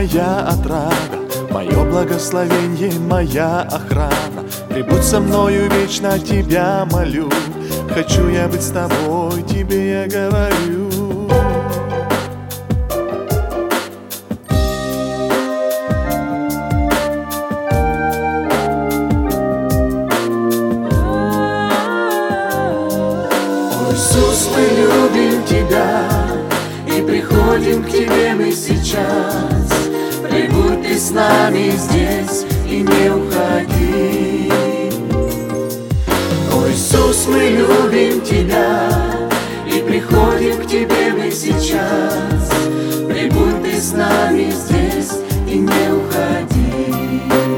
моя отрада, мое благословенье, моя охрана. Прибудь со мною вечно, тебя молю. Хочу я быть с тобой, тебе я говорю. Иисус, мы любим Тебя и приходим к Тебе мы сейчас. Прибудь Ты с нами здесь и не уходи. О, Иисус, мы любим Тебя и приходим к Тебе мы сейчас. Прибудь Ты с нами здесь и не уходи.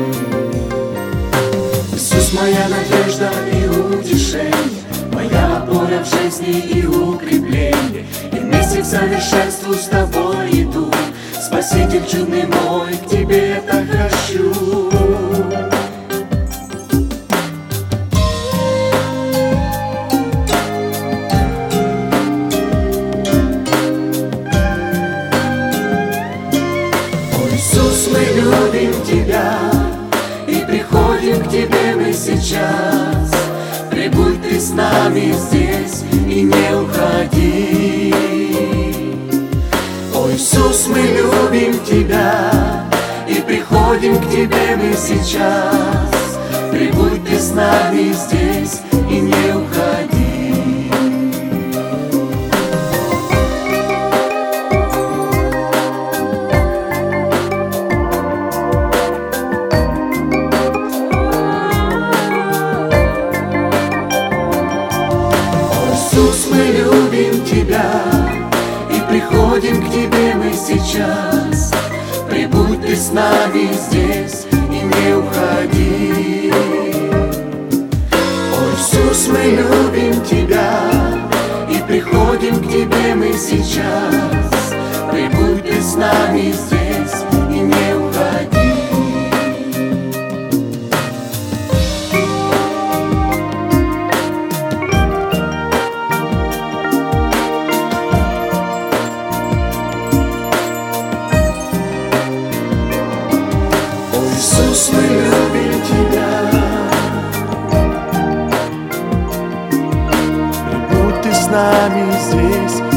Иисус, моя надежда и утешение, моя опора в жизни и укрепление, и вместе к совершенству с тобой иду. Спаситель чудный мой, к тебе я так хочу. О, Иисус, мы любим Тебя и приходим к Тебе мы сейчас. Прибудь Ты с нами здесь и не уходи. О, Иисус, мы любим Тебя и приходим к Тебе мы сейчас. Прибудь Ты с нами здесь и не уходи. Иисус, мы любим Тебя и приходим к Тебе мы сейчас. Прибудь Ты с нами здесь и не уходи. О, Иисус, мы любим Тебя и приходим к Тебе мы сейчас. Прибудь Ты с нами здесь и не уходи. Иисус, мы любим Тебя. Прибудь Ты с нами здесь